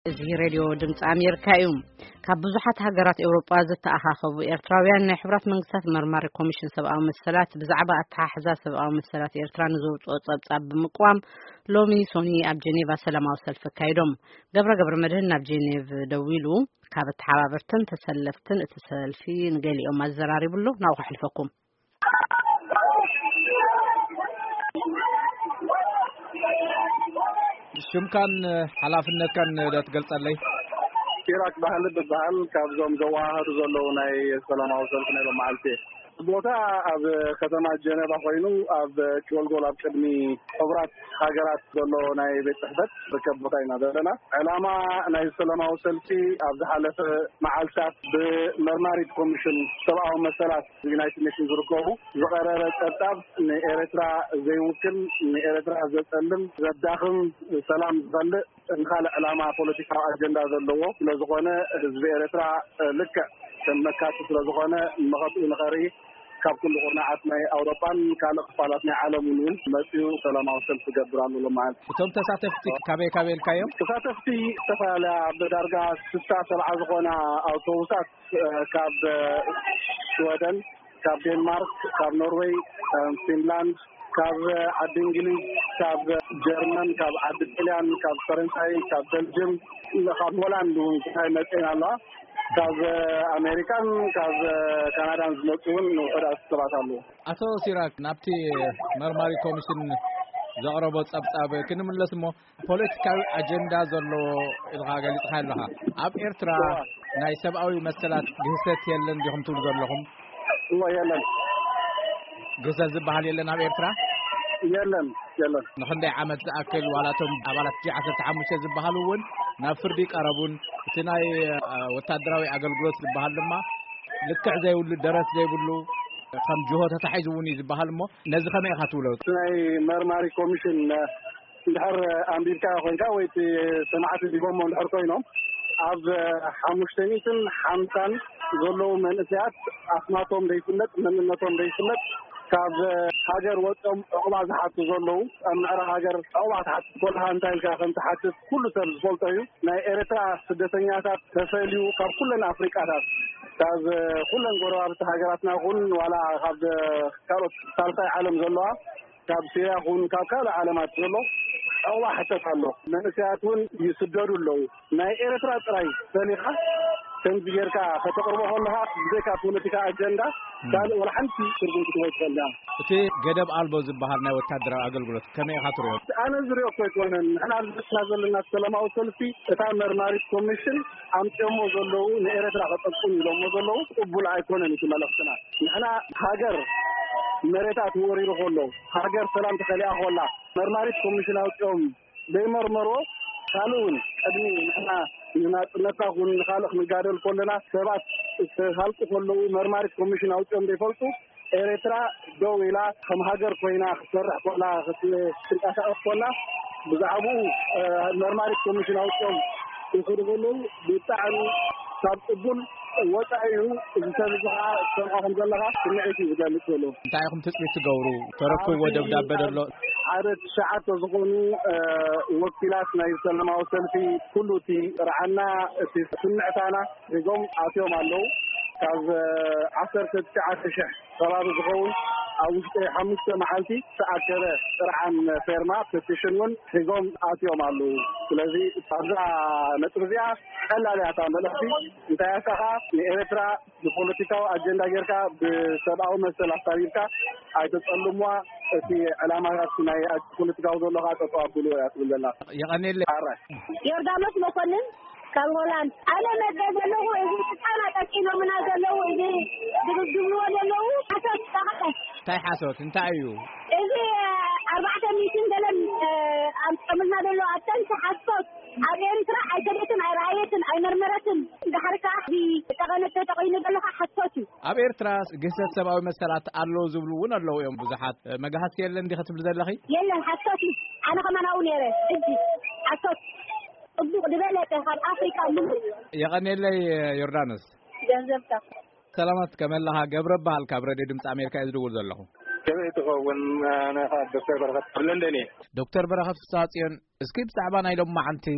እዚ ሬድዮ ድምጽ ኣሜሪካ እዩ ካብ ብዙሓት ሃገራት ኤውሮጳ ዝተኣኻኸቡ ኤርትራውያን ናይ ሕብራት መንግስታት መርማሪ ኮሚሽን ሰብኣዊ መሰላት ብዛዕባ ኣተሓሕዛ ሰብኣዊ መሰላት ኤርትራ ንዘውፅኦ ጸብጻብ ብምቋም ሎሚ ሶኒ ኣብ ጀኔቫ ሰላማዊ ሰልፊ ካይዶም ገብረ መድህን ናብ ጀኔቭ ደው ኢሉ ካብ ተሓባበርትን ተሰለፍትን እቲ ሰልፊ ንገሊኦም ኣዘራሪብሉ ናው ከሕልፈኩም شمكان حلافنا كان تقلصلي كيراك بحال بحال كابزوم زواهر زلو ناي سلام اوصل كنا معلتي بوتا اب ختمه جنيفا خوينو اب كولغول اب قدمي خبرات هاجرات زلو ناي بيت صحبت بكبوتاينا دلنا علامه ناي سلام اوصل في اب حالف معلتات بمرماري كوميشن سبعه مسارات يونايتد نيشنز ركوبو زقرر تطاب نيرترا زي وكل نيرترا زتلم زداخم سلام زل نخال علامه بوليتيكا اجندا زلو لزغونه حزب ኤርትራ ልክ ተመካት ስለዝኾነ መኸቱ ንኸሪ ካብ ኩሉ ቁርናዓት ናይ ኣውሮፓን ካልእ ክፋላት ናይ ዓለምን መፅኡ ሰላማዊ ሰልፊ ገብራሉ ለማለት እቶም ተሳተፍቲ ካበይ ልካዮም ተሳተፍቲ ዝተፈላለዩ በዳርጋ 67 ዝኾና ኣውቶቡሳት ካብ ስዊድን ካብ ዴንማርክ ካብ ኖርዌይ ፊንላንድ ካብ ዓዲ እንግሊዝ ካብ ጀርመን ካብ ዓዲ ጣልያን ካብ ፈረንሳይ ካብ ቤልጅየም ካብ ሆላንድ እንታይ መፅና ኣላ ካብ ኣሜሪካን ካብ ካናዳን ዝመፁን ወዳት ሰባት ኣለው ኣቶ ሲራክ ናብቲ መርማሪ ኮሚሽን ዘቕረቦ ጸብጻብ ክንምለስ እሞ ፖለቲካዊ ኣጀንዳ ዘሎ ኢልካ ገሊጽካ ኣለኻ ኣብ ኤርትራ ናይ ሰብኣዊ መሰላት ግህሰት የለን ዲኹም ትብሉ ዘለኹም የለን ግህሰት ዝበሃል የለን ኣብ ኤርትራ የለን ንኽንደይ ዓመት ዝኣክል ዋላቶም ኣባላት G15 ዝበሃሉ እውን ናብ ፍርዲ ቀረቡን እቲ ናይ ወታደራዊ ኣገልግሎት ዝበሃል ድማ ልክዕ ዘይብሉ ደረስ ዘይብሉ ከም ጅሆ ተታሒዙውን ዝበሃል እሞ ነዚ ከመይ ኢኻ ትብሎ ናይ መርማሪ ኮሚሽን እንድሕር ኣንቢብካ ኮይንካ ወይ ሰማዕቲ ዲቦሞ እንድሕር ኮይኖም ኣብ 550 ዘለዉ መንእሰያት ኣስማቶም ዘይፍለጥ መንነቶም ዘይፍለጥ ካብ ሃገር ወጥቶም ዕቁባ ዝሓቱ ዘለዉ ኣብ ምዕራብ ሃገር ዕቁባ ተሓት ኮልሃ እንታይ ኢልካ ከም ተሓትት ኩሉ ሰብ ዝፈልጦ እዩ ናይ ኤርትራ ስደተኛታት ተፈልዩ ካብ ኩለን ኣፍሪቃታት ካብ ኩለን ጎረባብቲ ሃገራትና ኩን ዋላ ካብ ካልኦት ሳልሳይ ዓለም ዘለዋ ካብ ሲርያ ኩን ካብ ካልእ ዓለማት ዘሎ ዕቁባ ሕተት ኣሎ መንእሰያት እውን ይስደዱ ኣለዉ ናይ ኤርትራ ጥራይ ሰሊኻ ከምዚ ጌርካ ከተቕርቦ ከለኻ ብዘይካ ፖለቲካ ኣጀንዳ ካልእ ወላ ሓንቲ ትርጉም ክትወስደላ እቲ ገደብ ኣልቦ ዝበሃል ናይ ወታደራዊ ኣገልግሎት ከመይ ኢኻ ትሪኦ ኣነ ዝሪኦ እኮ ኣይኮነን ንሕና ዝብትና ዘለና ሰላማዊ ሰልፊ እታ መርማሪት ኮሚሽን ኣምፅኦሞ ዘለዉ ንኤርትራ ከጠቅሙ ኢሎሞ ዘለዉ ቅቡል ኣይኮነን እቲ መልእኽትና ንሕና ሃገር መሬታት ወሪሩ ከሎ ሃገር ሰላም ተኸሊኣ ከላ መርማሪት ኮሚሽን ኣውፅኦም ዘይመርመሮ ካልኡን ቅድሚ ንሕና ንናፅነታ ኩን ንኻልእ ክንጋደል ከለና ሰባት ተሃልቁ ከለዉ መርማሪት ኮሚሽን ኣውፅኦም ዘይፈልጡ ኤርትራ ደው ኢላ ከም ሃገር ኮይና ክትሰርሕ ከላ ክትንቀሳቀስ ከላ ብዛዕባኡ መርማሪት ኮሚሽን ኣውፅኦም ይኽእሉ ከለዉ ብጣዕሚ ካብ ቅቡል ወፃኢ እዩ እዚ ሰብ ከዓ ሰምዖም ዘለካ ስምዒት እዩ ዝገልፅ ዘሎ እንታይ ኢኹም ትፅቢት ትገብሩ ተረክብዎ ደብዳቤ ደሎ ሓደ ሸዓተ ዝኾኑ ወኪላት ናይ ሰላማዊ ሰልፊ ኩሉ እቲ ረዓና እቲ ስምዕታና ሒዞም ኣትዮም ኣለዉ ካብ 19,000 ከባቢ ዝኸውን ኣብ ውሽጢ 5 መዓልቲ ተኣከበ ጥርዓን ፌርማ ፔቲሽን እውን ሒዞም ኣትዮም ኣለዉ ስለዚ ኣብዛ ነጥብ እዚኣ ቀላል እያ እታ መልእኽቲ እንታይ ኣሳኻ ንኤርትራ ብፖለቲካዊ ኣጀንዳ ጌርካ ብሰብኣዊ መሰል ኣሳቢብካ ኣይተፀልምዋ እቲ ዕላማታት ናይ ፖለቲካዊ ዘለካ ተጠዋብሉ እያ ትብል ዘላ የቐኒለ ዮርዳኖስ መኮንን ካብ ሆላንድ ኣነ መድረክ ዘለኹ እዚ ህፃና ጠቂሎምና ዘለዉ እዚ ድግድግዎ ዘለዉ ሓሶት ተኸተ እንታይ ሓሶት እንታይ እዩ እዚ 400 ደለም ኣምፅምልና ዘሎ ኣተን ሓሶት ኣብ ኤርትራ ኣይከደትን ኣይረኣየትን ኣይመርመረትን ድሕርካ ተቐነተ ተቆይኑ ዘለካ ሓሶት እዩ ኣብ ኤርትራ ግህሰት ሰብኣዊ መሰላት ኣለዉ ዝብሉ እውን ኣለዉ እዮም ብዙሓት መጋሃስ የለን እንዲ ክትብል ዘለኺ የለን ሓሶት ኣነ ከመናው ነይረ እጂ ሓሶት እቡቕ ድበለጠ ካብ ኣፍሪካ ሙሉ የቐኒለይ ዮርዳኖስ ገንዘብካ ሰላማት ከመላኻ ገብረ በሃል ካብ ሬድዮ ድምፂ ኣሜሪካ እዩ ዝድውል ዘለኹ ከመይ ትኸውን ኣነ ዶክተር በረኸት ለንደን እየ ዶክተር በረኸት ፍሳጽዮን እስኪ ብዛዕባ ናይ ሎም መዓልቲ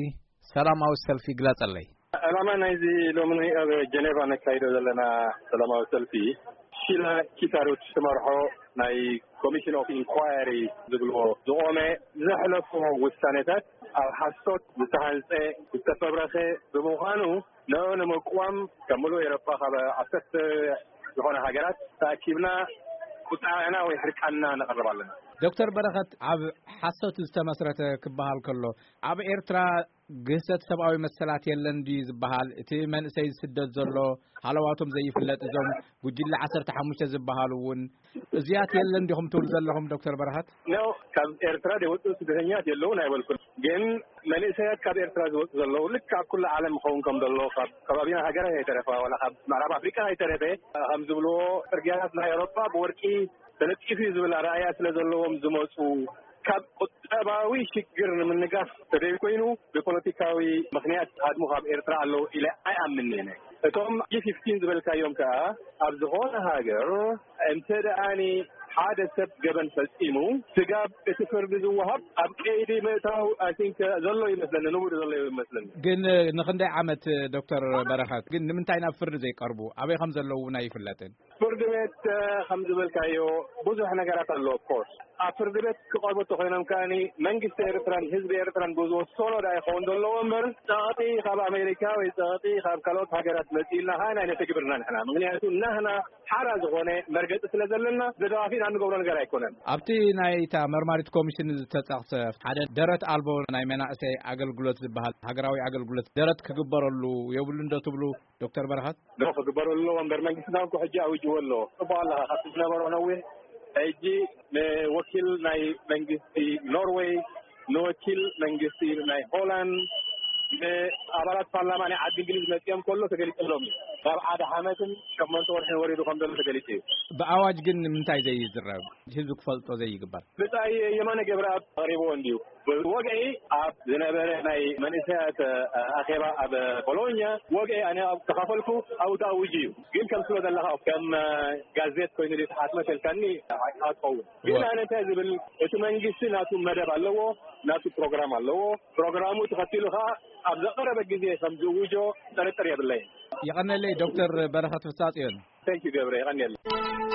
ሰላማዊ ሰልፊ ግለጽልኝ ዓላማ ናይዚ ሎምኒ ኣብ ጀኔቫ ነካይዶ ዘለና ሰላማዊ ሰልፊ ሽላ ኪታሮች ተመርሖ ናይ ኮሚሽን ኦፍ ኢንኳይሪ ዝብልዎ ዝቆመ ዘሕለፎ ውሳኔታት ኣብ ሓሶት ዝተሃንፀ ዝተፈብረኸ ብምዃኑ ንመቋም ከምሉ ኤሮፓ ካብ 10 ዝኾነ ሃገራት ተኣኪብና ቁጣዕና ወይ ሕርቃና ነቕርብ ኣለና ዶክተር በረኸት ኣብ ሓሶት ዝተመስረተ ክበሃል ከሎ ኣብ ኤርትራ ግህሰት ሰብአዊ መሰላት የለን ዲ ዝበሃል እቲ መንእሰይ ስደት ዘሎ ሃለዋቶም ዘይፍለጥ እዞም ጉጅለ 15 ዝበሃሉውን እዚያት የለን ዲኹም ትብል ዘለኹም ዶክተር በረኸት ነው ካብ ኤርትራ ደወጡ ስደተኛት የለውን አይበልኩም ግን መንእሰያት ካብ ኤርትራ ዝወጡ ዘለው ልክ ኣብ ኩሉ ዓለም ኸውን ከም ዘሎ ካብ ከባቢና ሃገራት ኣይተረፈ ወላ ካብ ምዕራብ ኣፍሪካ ኣይተረፈ ከም ዝብልዎ ጽርግያታት ናይ ኤውሮፓ ብወርቂ ተለጢፉ ዝብል ኣረኣያ ስለ ዘለዎም ዝመፁ ካብ ቁጠባዊ ሽግር ንምንጋፍ ተደይ ኮይኑ ብፖለቲካዊ ምክንያት ኣድሙ ካብ ኤርትራ ኣለው ኢለ ኣይኣምንን እቶም G15 ዝበልካዮም ከዓ ኣብ ዝኾነ ሃገር እንተደኣኒ ሓደ ሰብ ገበን ፈጺሙ ስጋብ እቲ ፍርዲ ዝወሃብ ኣብ ቀይዲ ምእታው I think ዘሎ ይመስለኒ ንቡር ዘሎ ይመስለኒ ግን ንኽንደይ ዓመት ዶክተር በረኸት ግን ንምንታይ ናብ ፍርዲ ዘይቀርቡ ኣበይ ከም ዘለዉ ኣይፍለጥን ፍርዲ ቤት ከም ዝበልካዮ ብዙሕ ነገራት ኣሎ ኦፍ ኮርስ ኣብ ፍርዲ ቤት ክቐርቡ ተኾይኖም ከኣኒ መንግስቲ ኤርትራን ህዝቢ ኤርትራን ብዝወሰኖ ዳ ይኸውን ዘለዎ እምበር ፀቕጢ ካብ ኣሜሪካ ወይ ፀቕጢ ካብ ካልኦት ሃገራት መፂልና ሃና ነተግብርና ንሕና ምክንያቱ ናህና ሓራ ዝኾነ መርገፂ ስለ ዘለና ዘደዋፊና ንገብሮ ነገር ኣይኮነን ኣብቲ ናይታ መርማሪት ኮሚሽን ዝተፀቕሰ ሓደ ደረት ኣልቦ ናይ መናእሰይ ኣገልግሎት ዝበሃል ሃገራዊ ኣገልግሎት ደረት ክግበረሉ የብሉ እንዶ ትብሉ ዶክተር በረኸት ዶ ክግበረሉ እምበር መንግስትና እኮ ሕጂ ኣውጅዎ ኣሎ ጽቡቕ ካብቲ ዝነበሮ ነዊሕ ሕጂ ንወኪል ናይ መንግስቲ ኖርዌይ ንወኪል መንግስቲ ናይ ሆላንድ ንኣባላት ፓርላማ ናይ ዓዲ እንግሊዝ መፅኦም ከሎ ተገሊፀሎም ካብ ሓደ ዓመትን 8 ወርሕን ወሪዱ ከም ዘሎ ተገሊጹ እዩ ብኣዋጅ ግን ምንታይ ዘይዝረብ ህዝቢ ክፈልጦ ዘይግበር ብታይ የማነ ገብረኣብ ቀሪቦ እንዲሁ ወግዒ ኣብ ዝነበረ ናይ መንእሰያት ኣኼባ ኣብ ቦሎኛ ወግዒ ኣነ ተኻፈልኩ ኣብኡ ኣውጅ እዩ ግን ከም ስለ ዘለኻ ከም ጋዜጥ ኮይኑ ሓትመ ተልካኒ ኣትኸውን ግን ኣነ እንታይ ዝብል እቲ መንግስቲ ናቱ መደብ ኣለዎ ናቱ ፕሮግራም ኣለዎ ፕሮግራሙ ተኸቲሉ ከዓ ኣብ ዘቐረበ ግዜ ከም ዝውጆ ጥርጥር የብለይ ይቐነለይ ዶክተር በረኸት ፍሳጽዮን Thank you ገብረ ይቐነለይ